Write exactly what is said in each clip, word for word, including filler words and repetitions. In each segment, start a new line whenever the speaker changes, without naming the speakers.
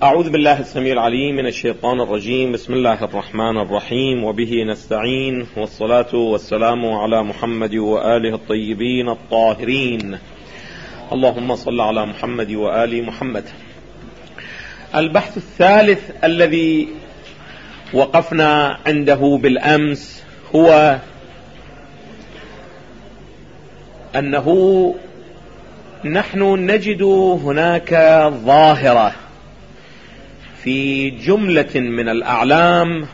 أعوذ بالله السميع العليم من الشيطان الرجيم. بسم الله الرحمن الرحيم، وبه نستعين، والصلاة والسلام على محمد وآله الطيبين الطاهرين. اللهم صل على محمد وآل محمد. البحث الثالث الذي وقفنا عنده بالأمس هو أنه نحن نجد هناك ظاهرة في جملة من الأعلام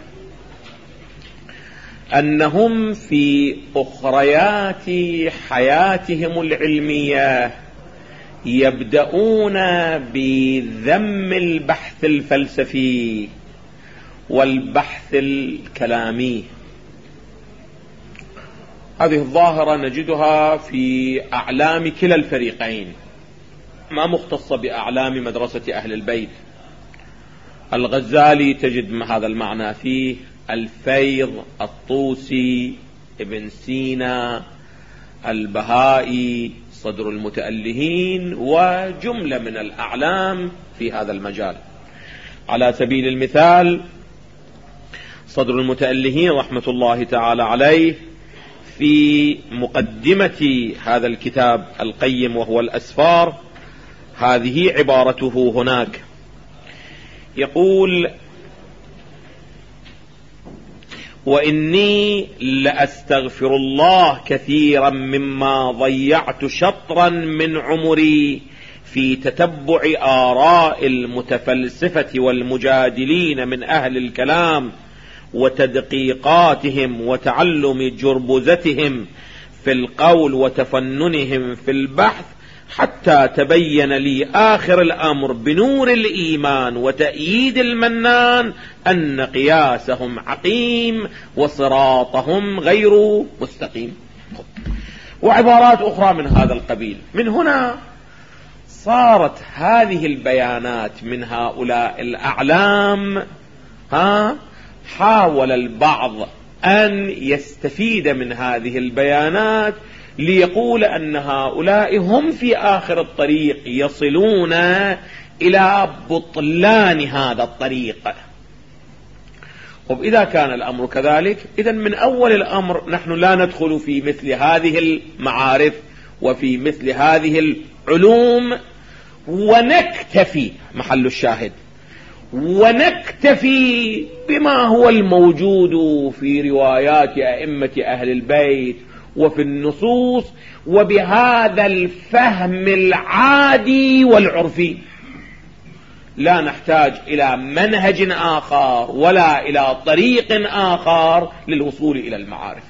أنهم في أخريات حياتهم العلمية يبدأون بذم البحث الفلسفي والبحث الكلامي. هذه الظاهرة نجدها في أعلام كلا الفريقين، ما مختصة بأعلام مدرسة أهل البيت. الغزالي تجد هذا المعنى فيه، الفيض، الطوسي، ابن سينا، البهائي، صدر المتألهين، وجملة من الأعلام في هذا المجال. على سبيل المثال صدر المتألهين رحمة الله تعالى عليه في مقدمة هذا الكتاب القيم وهو الأسفار، هذه عبارته هناك، يقول: وإني لأستغفر الله كثيرا مما ضيعت شطرا من عمري في تتبع آراء المتفلسفة والمجادلين من أهل الكلام وتدقيقاتهم وتعلم جربزتهم في القول وتفننهم في البحث، حتى تبين لي آخر الأمر بنور الإيمان وتأييد المنان أن قياسهم عقيم وصراطهم غير مستقيم، وعبارات أخرى من هذا القبيل. من هنا صارت هذه البيانات من هؤلاء الأعلام، ها حاول البعض أن يستفيد من هذه البيانات ليقول أن هؤلاء هم في آخر الطريق يصلون إلى بطلان هذا الطريق. وإذا كان الأمر كذلك، إذن من أول الأمر نحن لا ندخل في مثل هذه المعارف وفي مثل هذه العلوم، ونكتفي، محل الشاهد، ونكتفي بما هو الموجود في روايات أئمة أهل البيت وفي النصوص، وبهذا الفهم العادي والعرفي. لا نحتاج إلى منهج آخر ولا إلى طريق آخر للوصول إلى المعارف.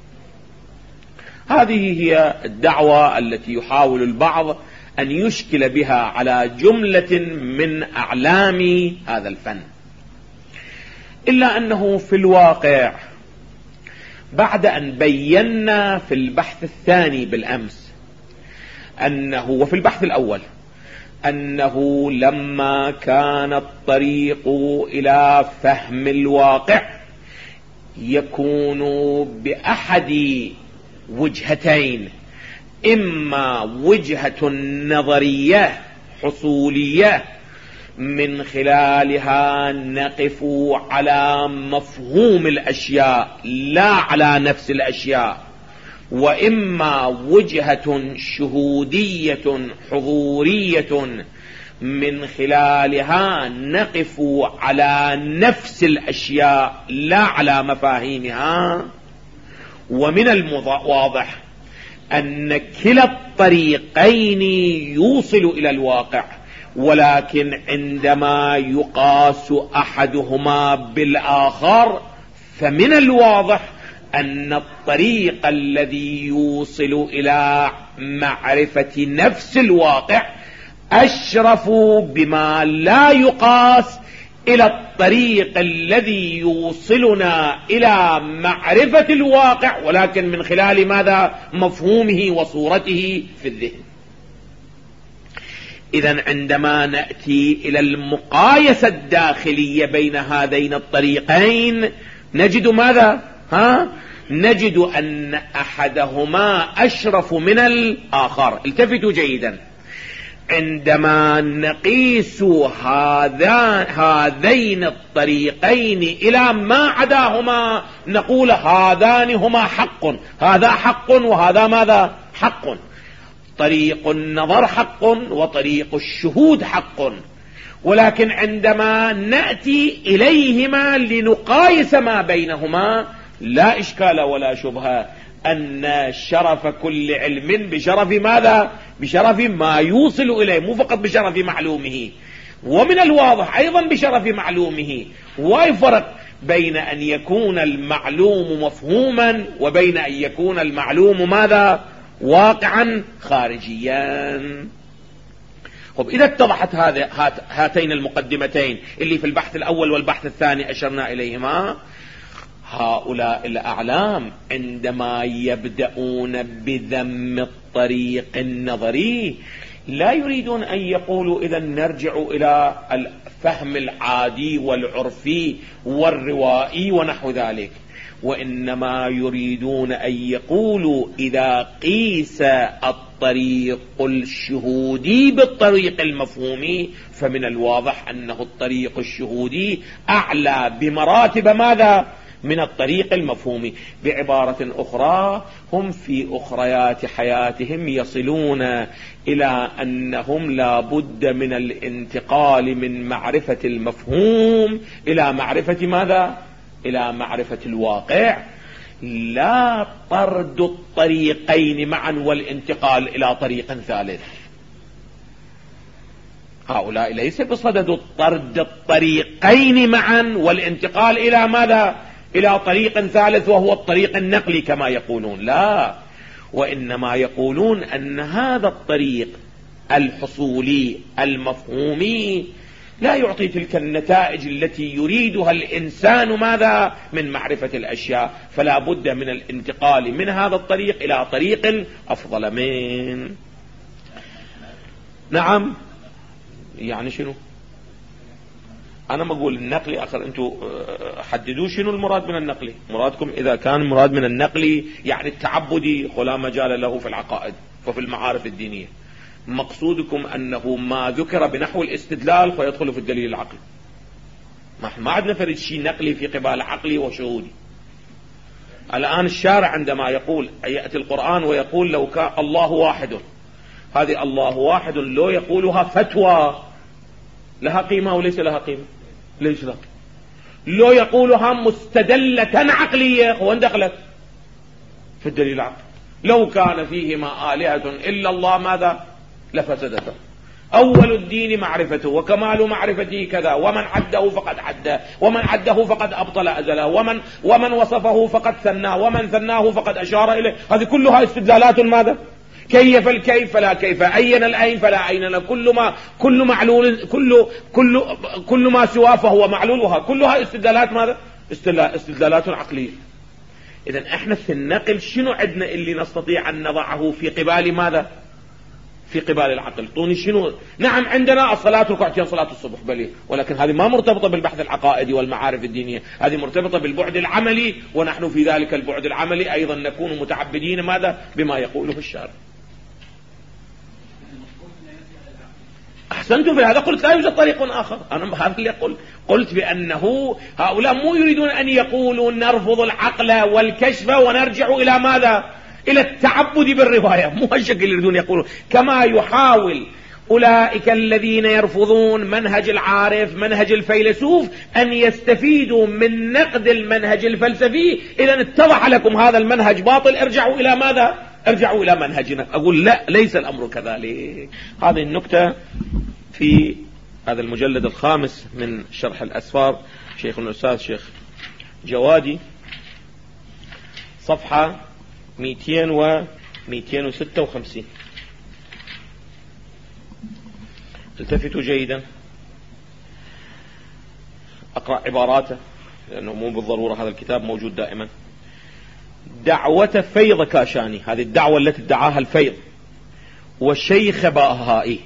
هذه هي الدعوة التي يحاول البعض أن يشكل بها على جملة من أعلام هذا الفن، إلا أنه في الواقع بعد أن بينا في البحث الثاني بالأمس أنه، وفي البحث الأول، أنه لما كان الطريق إلى فهم الواقع يكون بأحد وجهتين: إما وجهة نظرية حصولية من خلالها نقف على مفهوم الأشياء لا على نفس الأشياء، وإما وجهة شهودية حضورية من خلالها نقف على نفس الأشياء لا على مفاهيمها. ومن الواضح أن كلا الطريقين يوصل إلى الواقع، ولكن عندما يقاس أحدهما بالآخر فمن الواضح أن الطريق الذي يوصل إلى معرفة نفس الواقع أشرف بما لا يقاس إلى الطريق الذي يوصلنا إلى معرفة الواقع، ولكن من خلال ماذا؟ مفهومه وصورته في الذهن. إذن عندما نأتي إلى المقايسة الداخلية بين هذين الطريقين نجد ماذا؟ ها؟ نجد أن أحدهما أشرف من الآخر. التفتوا جيدا، عندما نقيس هذا هذين الطريقين إلى ما عداهما نقول هذان هما حق، هذا حق وهذا ماذا حق. طريق النظر حق وطريق الشهود حق، ولكن عندما نأتي إليهما لنقايس ما بينهما لا إشكال ولا شبهة أن شرف كل علم بشرف ماذا؟ بشرف ما يوصل إليه، مو فقط بشرف معلومه، ومن الواضح أيضا بشرف معلومه. ويفرق بين أن يكون المعلوم مفهوما وبين أن يكون المعلوم ماذا؟ واقعا خارجيا. طب إذا اتضحت هذا هاتين المقدمتين اللي في البحث الأول والبحث الثاني أشرنا إليهما، هؤلاء الأعلام عندما يبدأون بذم الطريق النظري لا يريدون أن يقولوا إذا نرجع إلى الفهم العادي والعرفي والروائي ونحو ذلك، وإنما يريدون أن يقولوا إذا قيس الطريق الشهودي بالطريق المفهومي فمن الواضح أنه الطريق الشهودي أعلى بمراتب ماذا؟ من الطريق المفهومي. بعبارة أخرى هم في أخريات حياتهم يصلون إلى أنهم لا بد من الانتقال من معرفة المفهوم إلى معرفة ماذا؟ إلى معرفة الواقع، لا طرد الطريقين معا والانتقال إلى طريق ثالث. هؤلاء ليس بصدد طرد الطريقين معا والانتقال إلى ماذا؟ إلى طريق ثالث وهو الطريق النقلي كما يقولون، لا، وإنما يقولون أن هذا الطريق الحصولي المفهومي لا يعطي تلك النتائج التي يريدها الإنسان ماذا؟ من معرفة الأشياء، فلا بد من الانتقال من هذا الطريق إلى طريق أفضل من. نعم، يعني شنو؟ أنا ما أقول النقلي، أخر أنتوا حددوا شنو المراد من النقلي. مرادكم إذا كان مراد من النقلي يعني التعبدي فلا مجال له في العقائد وفي المعارف الدينية. مقصودكم أنه ما ذكر بنحو الاستدلال فيدخل في الدليل العقلي. ما عندنا فرد شيء نقلي في قبال عقلي وشهودي. الآن الشارع عندما يقول يأتي القرآن ويقول لو كان الله واحد، هذه الله واحد لو يقولها فتوى لها قيمة وليس لها قيمة؟ ليش لا؟ لو يقولها مستدلة عقلية وين دخلت؟ في الدليل العقلي. لو كان فيهما آلهة إلا الله ماذا؟ لفسدتا. أول الدين معرفته وكمال معرفته كذا، ومن عده فقد عده، ومن عده فقد أبطل أزله، ومن, ومن وصفه فقد ثناه، ومن ثناه فقد أشار إليه. هذه كلها استدلالات ماذا؟ كيف الكيف فلا كيف، أين الأين فلا أين، كل ما كل معلول كل كل كل ما سواه فهو معلول، وها كلها استدلالات ماذا؟ استدلالات عقلية. إذن احنا في النقل شنو عندنا اللي نستطيع أن نضعه في قبال ماذا؟ في قبال العقل. طوني شنو؟ نعم عندنا الصلاة ركعتين صلاة الصبح بلي، ولكن هذه ما مرتبطة بالبحث العقائدي والمعارف الدينية، هذه مرتبطة بالبعد العملي، ونحن في ذلك البعد العملي أيضا نكون متعبدين ماذا؟ بما يقوله الشارع. أحسنتم في هذا، قلت لا يوجد طريق آخر. أنا هذا اللي قلت قلت بأنه هؤلاء مو يريدون أن يقولوا نرفض العقل والكشف ونرجع إلى ماذا؟ إلى التعبد بالرواية، مو هالشكل يريدون يقولون، كما يحاول أولئك الذين يرفضون منهج العارف منهج الفيلسوف أن يستفيدوا من نقد المنهج الفلسفي. إذا اتضح لكم هذا المنهج باطل، ارجعوا إلى ماذا؟ ارجعوا إلى منهجنا. أقول لا، ليس الأمر كذلك. هذه النكتة في هذا المجلد الخامس من شرح الأسفار شيخ الأستاذ شيخ جوادي، صفحة مئتين ومئتين وستة وخمسين. التفتوا جيدا، أقرأ عباراته لأنه مو بالضرورة هذا الكتاب موجود دائما. دعوة فيض كاشاني، هذه الدعوة التي ادعاها الفيض، والشيخ باهائي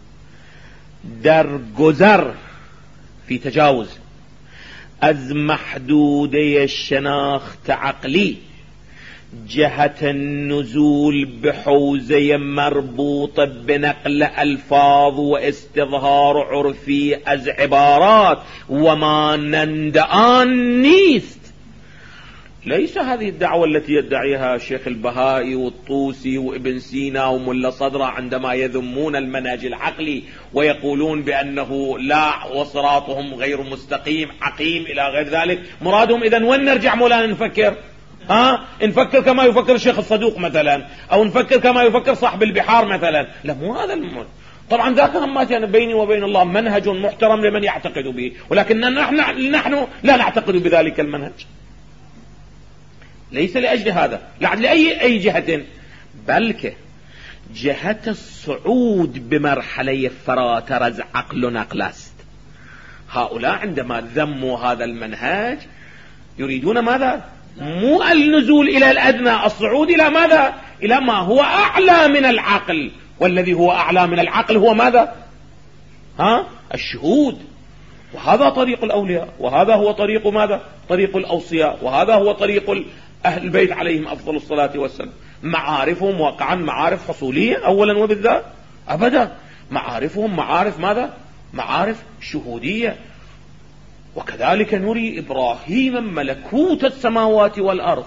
در گذر في تجاوز از محدوده شناخت عقلی جهة النزول بحوزة مربوطة بنقل ألفاظ واستظهار عرفي از عبارات وما نندآن نيست. ليس هذه الدعوة التي يدعيها الشيخ البهائي والطوسي وابن سينا وملا صدرة عندما يذمون المنهج العقلي ويقولون بأنه لا وصراطهم غير مستقيم عقيم إلى غير ذلك. مرادهم إذن وين نرجع مولانا نفكر؟ ها نفكر كما يفكر الشيخ الصدوق مثلا، أو نفكر كما يفكر صاحب البحار مثلا؟ لا، مو هذا المنهج. طبعا ذاك همات يعني بيني وبين الله منهج محترم لمن يعتقد به، ولكن نحن, نحن لا نعتقد بذلك المنهج. ليس لأجل هذا، لا لأي أي جهة، بل جهة الصعود بمرحلة فراترز عقل نقلست. هؤلاء عندما ذموا هذا المنهج يريدون ماذا؟ مو النزول إلى الأدنى، الصعود إلى ماذا؟ إلى ما هو أعلى من العقل، والذي هو أعلى من العقل هو ماذا؟ ها؟ الشهود. وهذا طريق الأولياء، وهذا هو طريق ماذا؟ طريق الأوصياء، وهذا هو طريق أهل البيت عليهم أفضل الصلاة والسلام. معارفهم واقعا معارف حصولية أولا وبالذات؟ أبدا، معارفهم معارف ماذا؟ معارف شهودية. وكذلك نري إبراهيم ملكوت السماوات والأرض،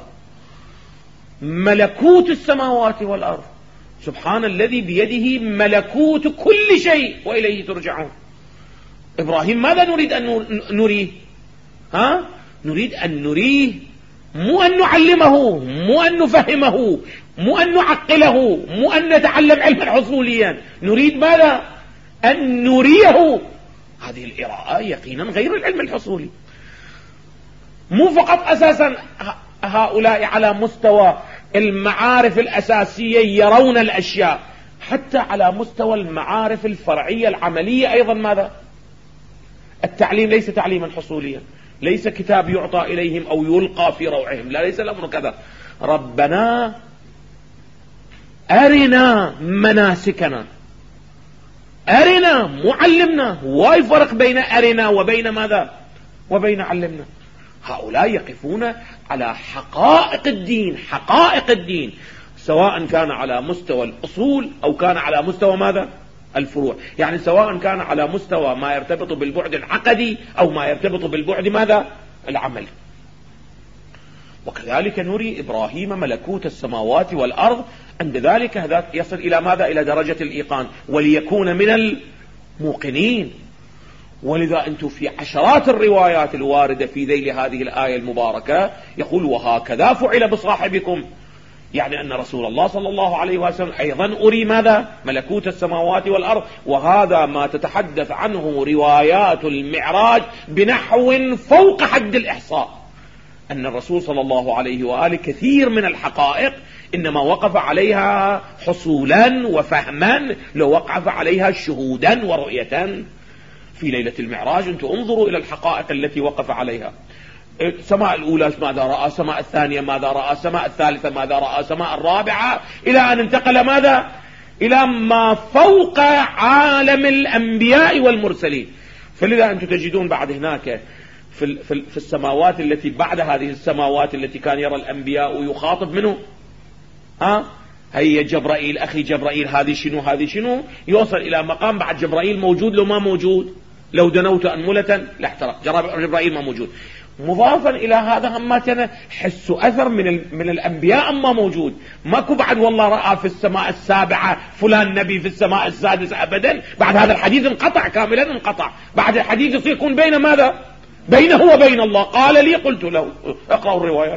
ملكوت السماوات والأرض، سبحان الذي بيده ملكوت كل شيء وإليه ترجعون. إبراهيم ماذا نريد أن نريه؟ ها؟ نريد أن نريه، مو أن نعلمه، مو أن نفهمه، مو أن نعقله، مو أن نتعلم علما حصوليا. نريد ماذا؟ أن نريه هذه الإراءة يقينا غير العلم الحصولي. مو فقط أساسا هؤلاء على مستوى المعارف الأساسية يرون الأشياء، حتى على مستوى المعارف الفرعية العملية أيضا ماذا؟ التعليم ليس تعليما حصوليا، ليس كتاب يعطى إليهم أو يلقى في روعهم، لا، ليس الأمر كذا. ربنا أرنا مناسكنا، أرنا معلمنا. واي فرق بين أرنا وبين ماذا؟ وبين علمنا. هؤلاء يقفون على حقائق الدين، حقائق الدين، سواء كان على مستوى الأصول أو كان على مستوى ماذا؟ الفروع. يعني سواء كان على مستوى ما يرتبط بالبعد العقدي أو ما يرتبط بالبعد ماذا؟ العملي. وكذلك نري إبراهيم ملكوت السماوات والأرض، عند ذلك هذا يصل إلى ماذا؟ إلى درجة الإيقان، وليكون من الموقنين. ولذا أنتم في عشرات الروايات الواردة في ذيل هذه الآية المباركة يقول وهكذا فعل بصاحبكم، يعني أن رسول الله صلى الله عليه وسلم أيضا أري ماذا؟ ملكوت السماوات والأرض. وهذا ما تتحدث عنه روايات المعراج بنحو فوق حد الإحصاء، أن الرسول صلى الله عليه وآله كثير من الحقائق إنما وقف عليها حصولا وفهما، لو وقف عليها شهودا ورؤية. في ليلة المعراج أنتم انظروا إلى الحقائق التي وقف عليها. سماء الأولى ماذا رأى، سماء الثانية ماذا رأى، سماء الثالثة ماذا رأى، سماء الرابعة، إلى أن انتقل ماذا؟ إلى ما فوق عالم الأنبياء والمرسلين. فلذا أنتم تجدون بعد هناك في, في, في السماوات التي بعد هذه السماوات التي كان يرى الأنبياء يخاطب منه، ها هيا جبرائيل أخي جبرائيل، هذه شنو هذه شنو، يوصل إلى مقام بعد جبرائيل موجود لو ما موجود، لو دنوت أنملة لاحترق، جبرائيل ما موجود. مضافا إلى هذا هم كان حس أثر من من الأنبياء أما موجود. ماكو بعد والله رأى في السماء السابعة فلان نبي في السماء السادسة أبدا. بعد هذا الحديث انقطع كاملا، انقطع. بعد الحديث يكون بين ماذا؟ بينه وبين الله. قال لي قلت له اقرأوا الروايات.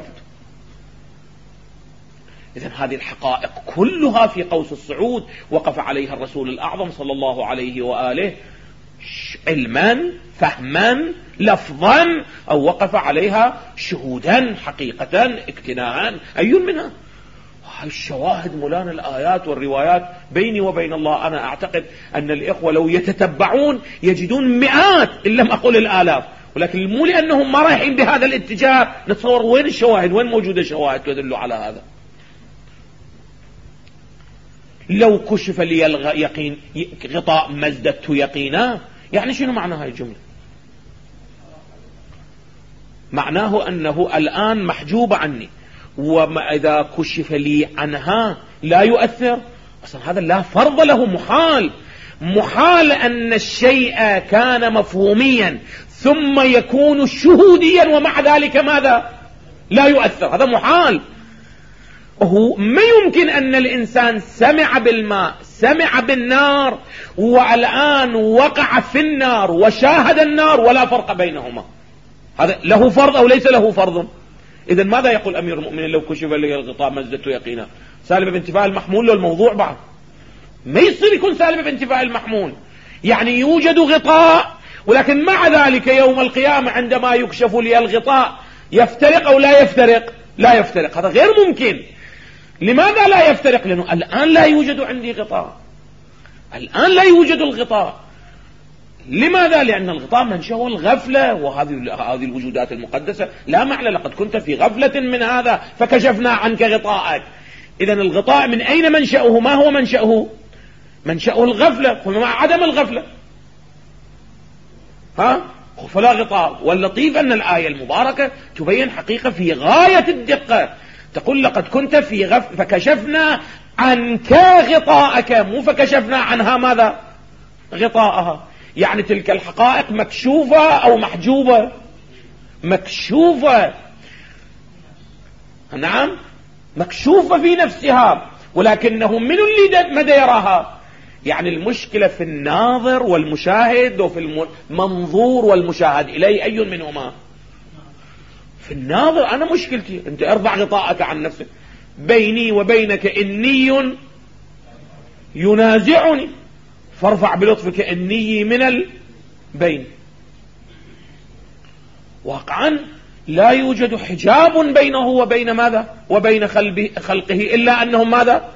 إذن هذه الحقائق كلها في قوس الصعود وقف عليها الرسول الأعظم صلى الله عليه وآله علما فهما لفظا، أو وقف عليها شهودا حقيقة اكتناء. أي منها؟ الشواهد مولانا الآيات والروايات بيني وبين الله أنا أعتقد أن الإخوة لو يتتبعون يجدون مئات إن لم أقل الآلاف، ولكن مو لأنهم ما رايحين بهذا الاتجاه نتصور وين الشواهد، وين موجودة شواهد تدل على هذا. لو كشف لي يقين غطاء ما ازددت يقينا، يعني شنو معنى هاي الجملة؟ معناه أنه الآن محجوب عني،
وإذا كشف لي عنها لا يؤثر. أصلا هذا لا فرض له، محال محال أن الشيء كان مفهوميا ثم يكون شهوديا ومع ذلك ماذا لا يؤثر، هذا محال. هو ما يمكن أن الإنسان سمع بالماء، سمع بالنار، والآن وقع في النار وشاهد النار ولا فرق بينهما. هذا له فرض أو ليس له فرض؟ إذا ماذا يقول أمير المؤمنين لو كشف لي الغطاء ما ازددت يقينا؟ سالب بانتفاء المحمول له الموضوع بعد ما يصير يكون سالب بانتفاء المحمول. يعني يوجد غطاء ولكن مع ذلك يوم القيامة عندما يكشف لي الغطاء يفترق أو لا يفترق؟ لا يفترق. هذا غير ممكن. لماذا لا يفترق؟ لأنه الآن لا يوجد عندي غطاء، الآن لا يوجد الغطاء. لماذا؟ لأن الغطاء منشأه الغفلة، وهذه هذه الوجودات المقدسة لا معنى لقد كنت في غفلة من هذا فكشفنا عنك غطاءك. إذا الغطاء من أين منشأه؟ ما هو منشأه؟ منشأه الغفلة، ومع عدم الغفلة ها فلا غطاء. واللطيف أن الآية المباركة تبين حقيقة في غاية الدقة، تقول لقد كنت في غفلة فكشفنا عنك غطاءك، مو فكشفنا عنها ماذا غطاءها. يعني تلك الحقائق مكشوفة أو محجوبة؟ مكشوفة، نعم مكشوفة في نفسها، ولكنه من اللي مدى يراها؟ يعني المشكلة في الناظر والمشاهد وفي المنظور والمشاهد إليه، أي منهما؟ في الناظر. أنا مشكلتي أنت ارفع غطاءك عن نفسك، بيني وبينك إني ينازعني فارفع بلطفك إني من البين. واقعا لا يوجد حجاب بينه وبين ماذا؟ وبين خلقه إلا أنهم ماذا؟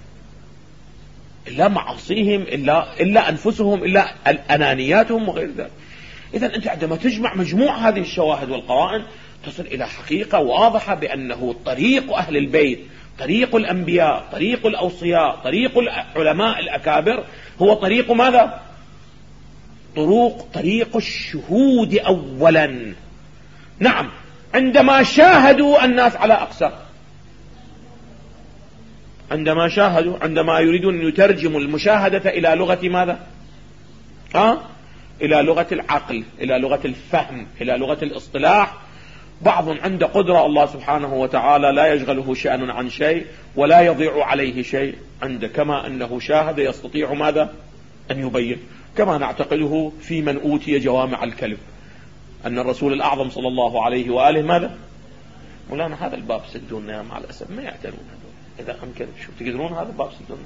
إلا معاصيهم، إلا, إلا أنفسهم، إلا أنانياتهم وغير ذلك. إذن أنت عندما تجمع مجموع هذه الشواهد والقرائن تصل إلى حقيقة واضحة بأنه طريق أهل البيت، طريق الأنبياء، طريق الأوصياء، طريق العلماء الأكابر هو طريق ماذا؟ طرق طريق الشهود أولا. نعم، عندما شاهدوا الناس على أقسام، عندما شاهدوا، عندما يريدون أن يترجموا المشاهدة إلى لغة ماذا؟ أه؟ إلى لغة العقل، إلى لغة الفهم، إلى لغة الاصطلاح. بعض عنده قدرة، الله سبحانه وتعالى لا يشغله شأن عن شيء ولا يضيع عليه شيء عنده، كما أنه شاهد يستطيع ماذا؟ أن يبين، كما نعتقده في من أوتي جوامع الكلم، أن الرسول الأعظم صلى الله عليه وآله ماذا؟ مولانا هذا الباب سدونا مع الأسف ما يعتنون هذول، إذا أمكن شو تقدرون هذا الباب سدونا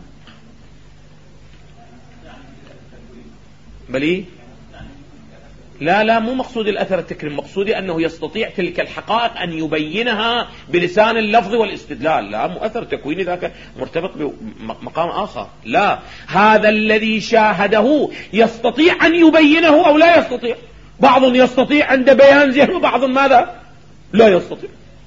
بلي؟ لا لا مو مقصود الأثر التكريم، مقصودي أنه يستطيع تلك الحقائق أن يبينها بلسان اللفظ والاستدلال. لا مو أثر تكويني ذاك مرتبط بمقام آخر. لا، هذا الذي شاهده يستطيع أن يبينه أو لا يستطيع. بعض يستطيع عند بيان ذهن وبعض ماذا؟ لا يستطيع.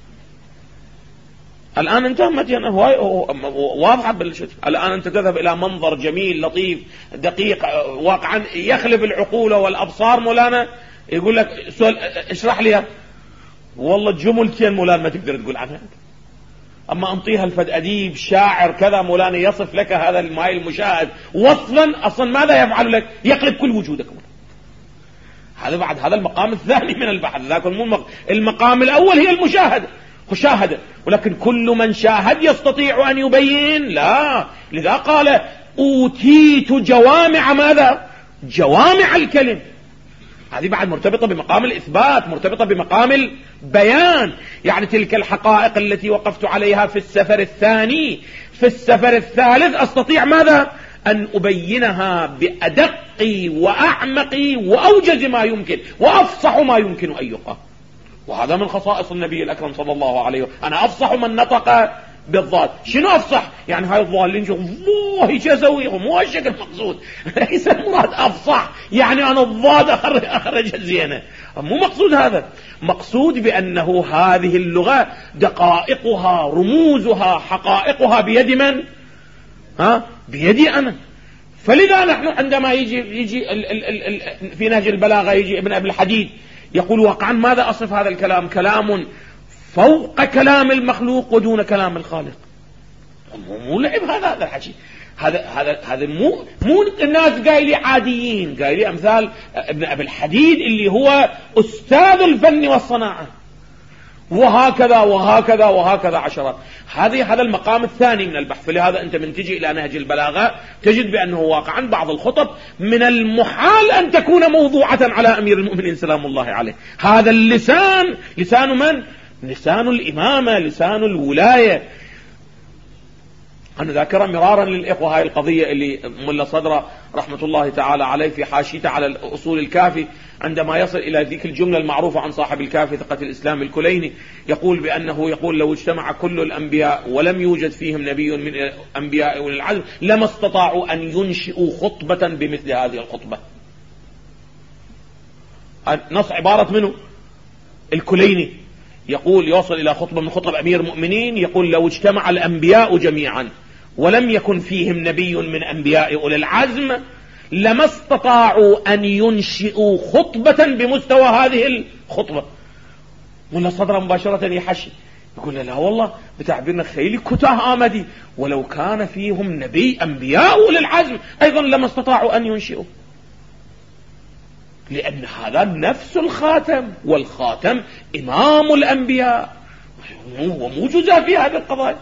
الآن انت متين واضحة بالشيء. الآن انت تذهب إلى منظر جميل لطيف دقيق واقعا يخلف العقول والأبصار، مولانا يقول لك سؤال اشرح لي، والله جملتين مولانا ما تقدر تقول عنها. أما أنطيها الفد أديب شاعر كذا مولانا يصف لك هذا الماء المشاهد وصلا، أصلا ماذا يفعل لك؟ يقلب كل وجودك. هذا بعد هذا المقام الثاني من البحث، لكن المقام الأول هي المشاهدة مشاهدة، ولكن كل من شاهد يستطيع أن يبين؟ لا. لذا قال أوتيت جوامع ماذا؟ جوامع الكلم. هذه بعد مرتبطة بمقام الإثبات، مرتبطة بمقام البيان. يعني تلك الحقائق التي وقفت عليها في السفر الثاني، في السفر الثالث أستطيع ماذا؟ أن أبينها بأدق وأعمق وأوجز ما يمكن وأفصح ما يمكن أن يقال. وهذا من خصائص النبي الأكرم صلى الله عليه وسلم. أنا أفصح من نطق بالضاد. شنو أفصح؟ يعني هاي الضال اللي نشوف الله يسويه مو هالشكل مقصود. ليس المراد أفصح يعني أنا الضاد أخرج, أخرج زينة، مو مقصود هذا. مقصود بأنه هذه اللغة دقائقها رموزها حقائقها بيد من؟ ها؟ بيدي أنا. فلذا نحن عندما يجي يجي ال ال ال ال في نهج البلاغة يجي ابن أبي الحديد يقول واقعا ماذا أصف هذا الكلام؟ كلام فوق كلام المخلوق ودون كلام الخالق. مو لعب هذا هذا الحكي. هذا هذا هذا مو مو الناس قايلي عاديين، قايلي امثال ابن ابي الحديد اللي هو استاذ الفن والصناعه، وهكذا وهكذا وهكذا عشرات. هذه هذا المقام الثاني من البحث. فلهذا انت من تجي الى نهج البلاغه تجد بانه واقعا بعض الخطب من المحال ان تكون موضوعه على امير المؤمنين سلام الله عليه. هذا اللسان لسان من؟ لسان الامامه، لسان الولايه. أنا ذاكرة مرارا للإخوة هاي القضية اللي ملا صدرة رحمة الله تعالى عليه في حاشيته على الأصول الكافي، عندما يصل إلى ذيك الجملة المعروفة عن صاحب الكافي ثقة الإسلام الكليني، يقول بأنه يقول لو اجتمع كل الأنبياء ولم يوجد فيهم نبي من أنبياء أولي العزم لما استطاعوا أن ينشئوا خطبة بمثل هذه الخطبة. نص عبارة منه الكليني، يقول يوصل إلى خطبة من خطب أمير المؤمنين، يقول لو اجتمع الأنبياء جميعا ولم يكن فيهم نبي من أنبياء أولي العزم لما استطاعوا أن ينشئوا خطبة بمستوى هذه الخطبة. ولا صدر مباشرة يحشي يقول لا والله بتعبيرنا خيلي كتاه آمدي، ولو كان فيهم نبي أنبياء أولي العزم أيضا لما استطاعوا أن ينشئوا، لأن هذا نفس الخاتم، والخاتم إمام الأنبياء ومو جزء في هذه القضايا.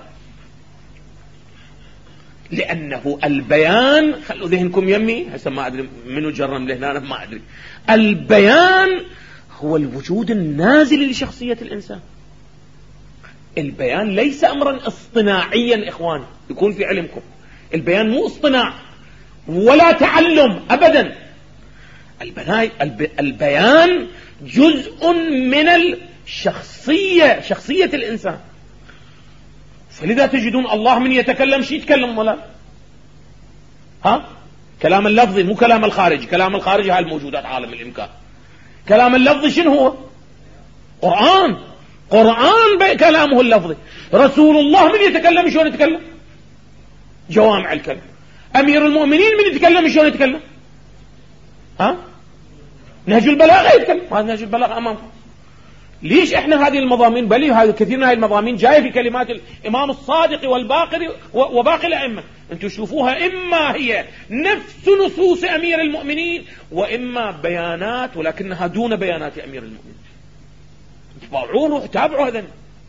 لأنه البيان، خلوا ذهنكم يمي هسه ما أدري منو جرم له هنا ما أدري، البيان هو الوجود النازل لشخصية الإنسان. البيان ليس أمرا اصطناعيا إخواني يكون في علمكم، البيان مو اصطناع ولا تعلم أبدا. البيان جزء من الشخصية، شخصية الإنسان. فلذا تجدون الله من يتكلم شيء يتكلم ولا ها كلام اللفظي مو كلام الخارجي. كلام الخارجي هاي الموجودات عالم الإمكان. كلام اللفظي شنو هو؟ قرآن. قرآن كلامه اللفظي. رسول الله من يتكلم شلون يتكلم؟ جوامع الكلم. أمير المؤمنين من يتكلم شلون يتكلم؟ ها نهج البلاغة يتكلم. هذا نهج البلاغة أمامكم. ليش احنا هذه المضامين بل هذا كثير من هذه المضامين جايه في كلمات الامام الصادق والباقر وباقي الائمه، انتم تشوفوها اما هي نفس نصوص امير المؤمنين واما بيانات ولكنها دون بيانات امير المؤمنين. تابعوه تابعوا هذا.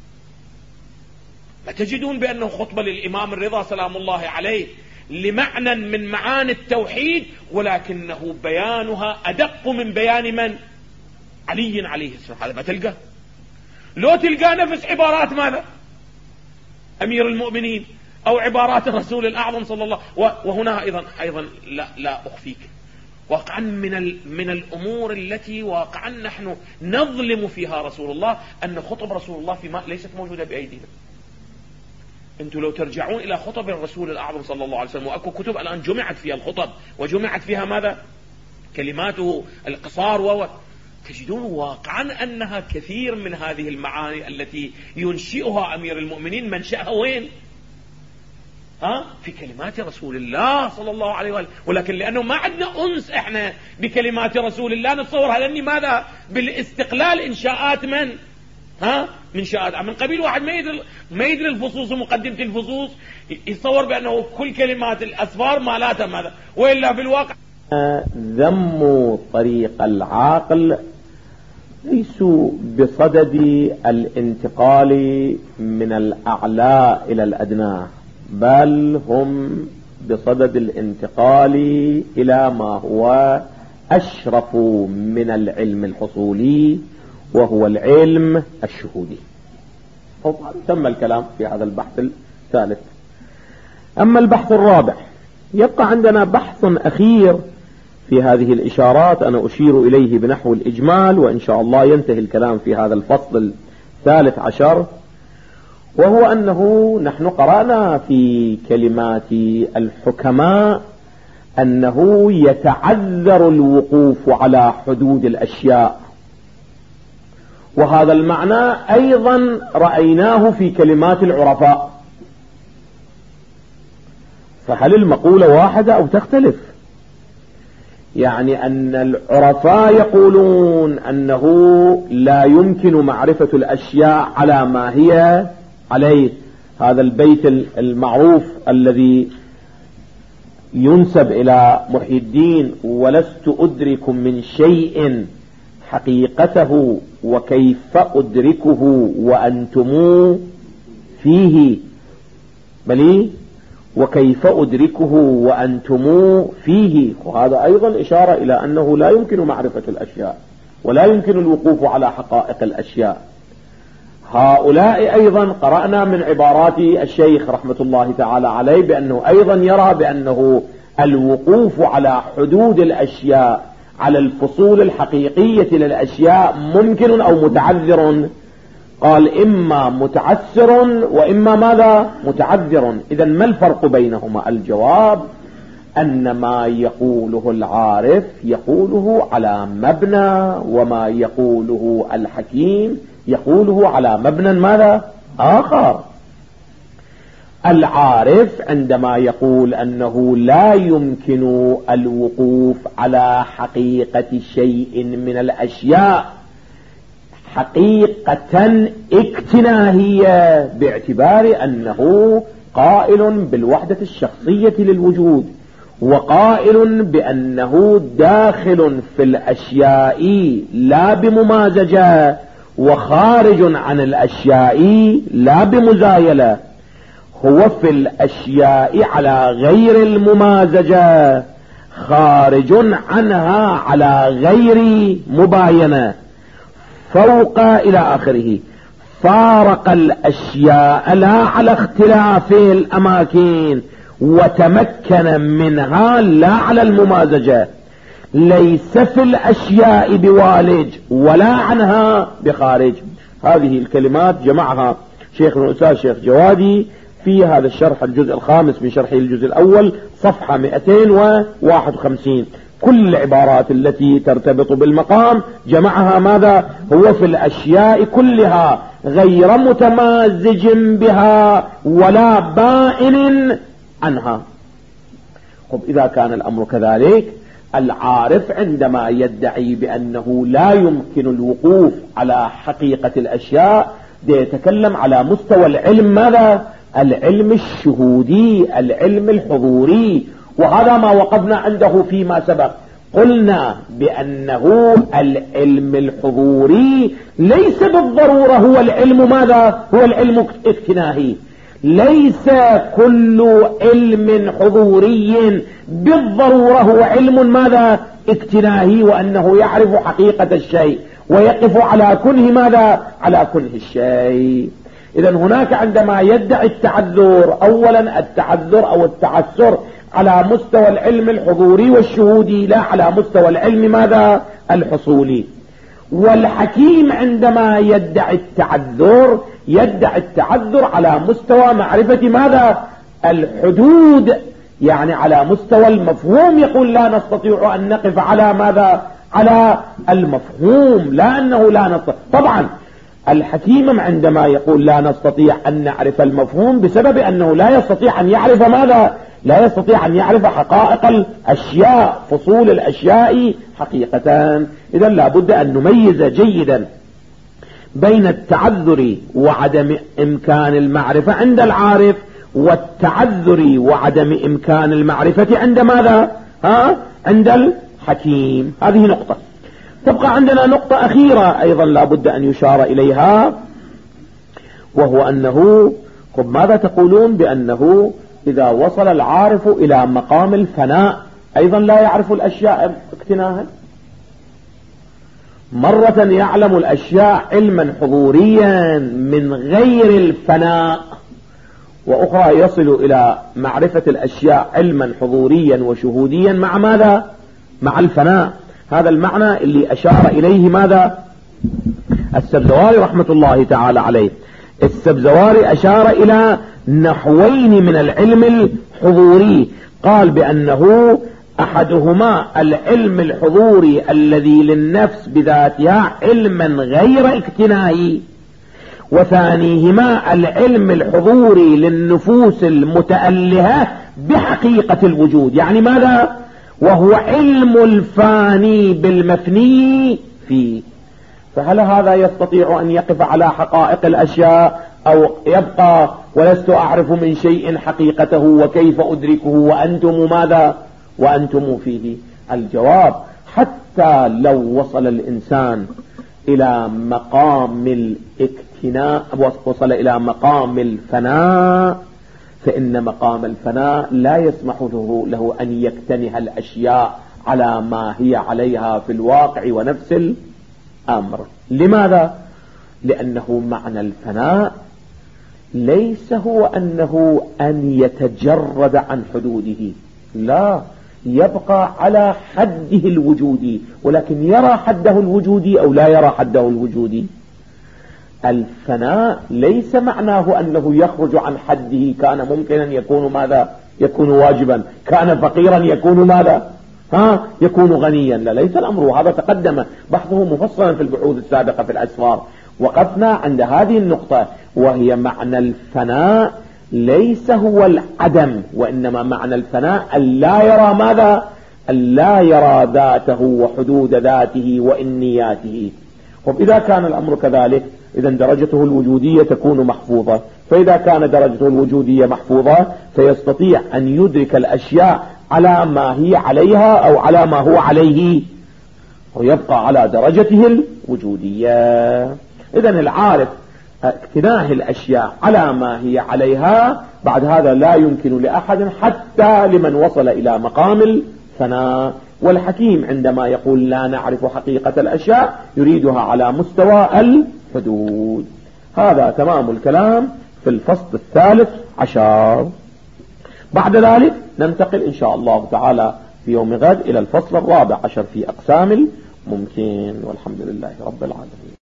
ما تجدون بانه خطبه للامام الرضا سلام الله عليه لمعنى من معاني التوحيد ولكنه بيانها ادق من بيان من؟ علي عليه السلام. هذا ما تلقى. لو تلقى نفس عبارات ماذا؟ أمير المؤمنين أو عبارات الرسول الأعظم صلى الله. وهنا أيضا أيضا لا لا أخفيك واقعا من من الأمور التي واقعا نحن نظلم فيها رسول الله أن خطب رسول الله فيما ليست موجودة بأيدينا. أنتم لو ترجعون إلى خطب الرسول الأعظم صلى الله عليه وسلم، وأكو كتب الآن جمعت فيها الخطب وجمعت فيها ماذا؟ كلماته القصار و تجدون واقعا أنها كثير من هذه المعاني التي ينشئها أمير المؤمنين منشأها وين؟ ها؟ في كلمات رسول الله صلى الله عليه وآله. ولكن لأنه ما عندنا أنس إحنا بكلمات رسول الله نتصور هذا ماذا؟ بالاستقلال إنشاءات من؟ ها؟ من شاءات من قبيل واحد ما يدري ما يدري الفصوص ومقدمة الفصوص يتصور بأنه كل كلمات الأسفار مالاتها ماذا؟ وإلا في الواقع
ذم طريق العقل ليسوا بصدد الانتقال من الأعلى إلى الأدنى، بل هم بصدد الانتقال إلى ما هو أشرف من العلم الحصولي وهو العلم الشهودي. تم الكلام في هذا البحث الثالث. أما البحث الرابع يبقى عندنا بحث أخير في هذه الإشارات أنا أشير إليه بنحو الإجمال، وإن شاء الله ينتهي الكلام في هذا الفصل الثالث عشر، وهو أنه نحن قرأنا في كلمات الحكماء أنه يتعذر الوقوف على حدود الأشياء، وهذا المعنى أيضا رأيناه في كلمات العرفاء. فهل المقولة واحدة أو تختلف؟ يعني أن العرفاء يقولون أنه لا يمكن معرفة الأشياء على ما هي عليه. هذا البيت المعروف الذي ينسب إلى محي الدين: ولست أدرك من شيء حقيقته وكيف أدركه وأنتم فيه، بل وكيف أدركه وأنتم فيه. وهذا أيضا إشارة إلى أنه لا يمكن معرفة الأشياء ولا يمكن الوقوف على حقائق الأشياء. هؤلاء أيضا قرأنا من عبارات الشيخ رحمة الله تعالى عليه بأنه أيضا يرى بأنه الوقوف على حدود الأشياء، على الفصول الحقيقية للأشياء، ممكن أو متعذر. قال إما متعسر وإما ماذا؟ متعذر. إذن ما الفرق بينهما؟ الجواب أن ما يقوله العارف يقوله على مبنى، وما يقوله الحكيم يقوله على مبنى ماذا؟ آخر. العارف عندما يقول أنه لا يمكن الوقوف على حقيقة شيء من الأشياء حقيقة اكتناهية، باعتبار أنه قائل بالوحدة الشخصية للوجود، وقائل بأنه داخل في الأشياء لا بممازجة، وخارج عن الأشياء لا بمزايلة. هو في الأشياء على غير الممازجة، خارج عنها على غير مباينة، فوق إلى آخره. فارق الأشياء لا على اختلاف الأماكن، وتمكن منها لا على الممازجة. ليس في الأشياء بوالج ولا عنها بخارج. هذه الكلمات جمعها شيخ الأستاذ شيخ جوادي في هذا الشرح الجزء الخامس من شرحه الجزء الأول صفحة مئتين وواحد وخمسين. كل العبارات التي ترتبط بالمقام جمعها ماذا؟ هو في الأشياء كلها غير متمازج بها ولا بائن عنها. طب إذا كان الأمر كذلك، العارف عندما يدعي بأنه لا يمكن الوقوف على حقيقة الأشياء يتكلم على مستوى العلم ماذا؟ العلم الشهودي، العلم الحضوري. وهذا ما وقفنا عنده فيما سبق. قلنا بأنه العلم الحضوري ليس بالضرورة هو العلم ماذا؟ هو العلم اكتناهي. ليس كل علم حضوري بالضرورة هو علم ماذا؟ اكتناهي، وأنه يعرف حقيقة الشيء ويقف على كنه ماذا؟ على كنه الشيء. إذن هناك عندما يدعي التعذر، أولا التعذر أو التعسر على مستوى العلم الحضوري والشهودي، لا على مستوى العلم ماذا؟ الحصولي. والحكيم عندما يدعي التعذر يدعي التعذر على مستوى معرفة ماذا؟ الحدود، يعني على مستوى المفهوم. يقول لا نستطيع أن نقف على ماذا؟ على المفهوم، لا أنه لا نستطيع. طبعا الحكيم عندما يقول لا نستطيع أن نعرف المفهوم بسبب أنه لا يستطيع أن يعرف ماذا؟ لا يستطيع أن يعرف حقائق الأشياء، فصول الأشياء حقيقة. إذن لا بد أن نميز جيدا بين التعذر وعدم إمكان المعرفة عند العارف، والتعذر وعدم إمكان المعرفة عند ماذا؟ ها؟ عند الحكيم. هذه نقطة. تبقى عندنا نقطة أخيرة أيضا لا بد أن يشار إليها، وهو أنه خب ماذا تقولون بأنه إذا وصل العارف إلى مقام الفناء أيضا لا يعرف الأشياء اكتناها؟ مرة يعلم الأشياء علما حضوريا من غير الفناء، وأخرى يصل إلى معرفة الأشياء علما حضوريا وشهوديا مع ماذا؟ مع الفناء. هذا المعنى اللي أشار إليه ماذا؟ السبزواري رحمة الله تعالى عليه. السبزواري أشار إلى نحوين من العلم الحضوري، قال بأنه أحدهما العلم الحضوري الذي للنفس بذاتها علما غير اكتناهي، وثانيهما العلم الحضوري للنفوس المتألهة بحقيقة الوجود. يعني ماذا؟
وهو علم الفاني بالمفني فيه. فهل هذا يستطيع أن يقف على حقائق الأشياء أو يبقى ولست أعرف من شيء حقيقته وكيف أدركه وأنتم ماذا وأنتم فيه؟ الجواب: حتى لو وصل الإنسان إلى مقام الاكتناء، وصل إلى مقام الفناء، فإن مقام الفناء لا يسمح له, له أن يكتنه الأشياء على ما هي عليها في الواقع ونفس الأمر. لماذا؟ لأنه معنى الفناء ليس هو أنه أن يتجرد عن حدوده، لا، يبقى على حده الوجودي، ولكن يرى حده الوجودي أو لا يرى حده الوجودي. الفناء ليس معناه أنه يخرج عن حده، كان ممكنا يكون ماذا؟ يكون واجبا، كان فقيرا يكون ماذا؟ ها يكون غنيا. لا، ليس الأمر، هذا تقدم بحثه مفصلا في البحوث السابقة في الأسفار. وقفنا عند هذه النقطة، وهي معنى الفناء ليس هو العدم، وإنما معنى الفناء ألا يرى ماذا؟ ألا يرى ذاته وحدود ذاته وإنياته. وإذا كان الأمر كذلك، إذا درجته الوجودية تكون محفوظة. فإذا كان درجته الوجودية محفوظة فيستطيع أن يدرك الأشياء على ما هي عليها أو على ما هو عليه، ويبقى على درجته الوجودية. إذا العارف اكتناه الأشياء على ما هي عليها، بعد هذا لا يمكن لأحد حتى لمن وصل إلى مقام الفناء. والحكيم عندما يقول لا نعرف حقيقة الأشياء يريدها على مستوى الحدود. هذا تمام الكلام في الفصل الثالث عشر. بعد ذلك ننتقل إن شاء الله تعالى في يوم غد إلى الفصل الرابع عشر في أقسام الممكن، والحمد لله رب العالمين.